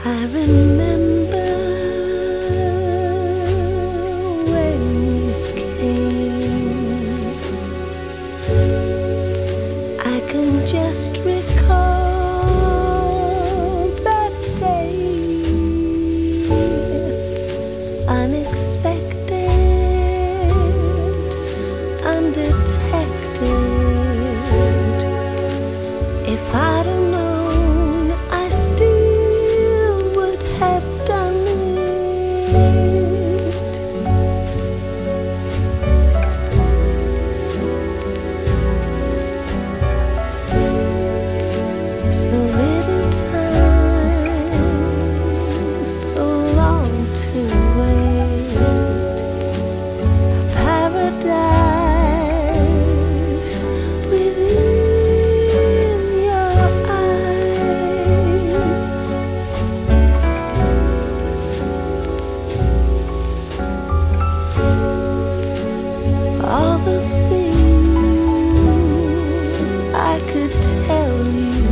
I remember when you came. I can just recall that day, unexpected, undetected. If I'd have known, I still would have done it. So little time, so long to wait. A paradise within your eyes. All the things I could tell you,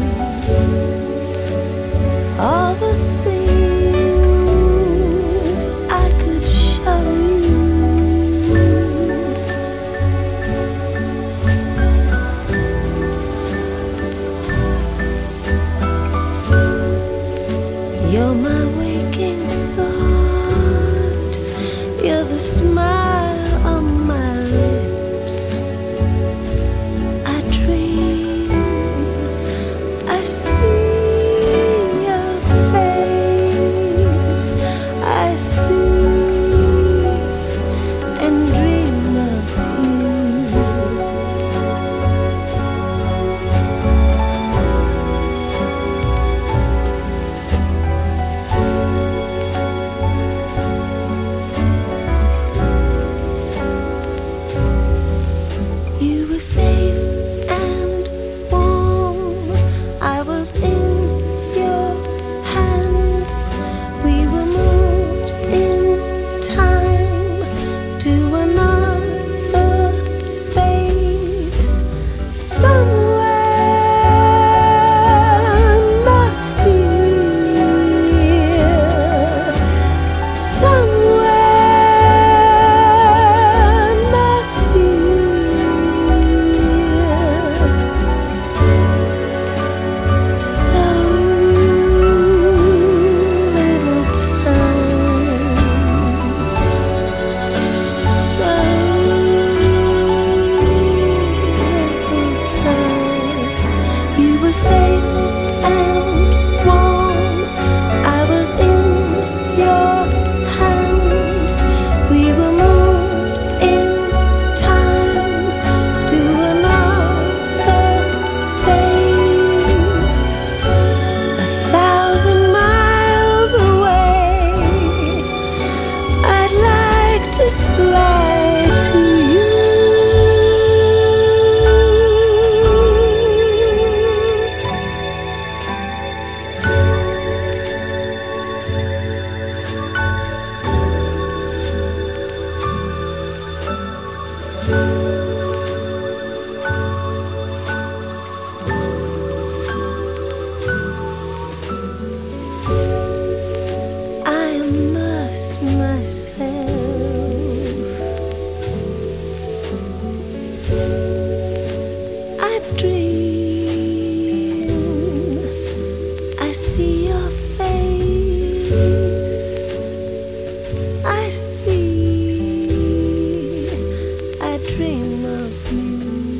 all the things I could show you. You're my waking thought, you're the smile on my lips. I dream, I see your face, I see and dream of you. You were safe and warm, I was in your hands. We were moved in time to another space, somewhere not here, somewhere not here. So little time, so little time. You were safe and warm, I was in your hands. We were moved in time to another space, 1,000 miles away. I'd like to fly to you. I immerse myself, I dream, I see your face, I see, I dream of you.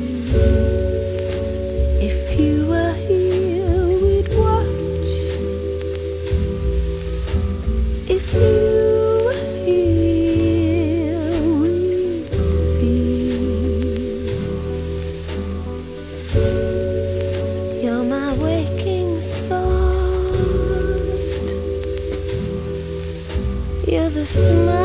If you were here, we'd watch. If you were here, we'd see. You're my waking thought, you're the smile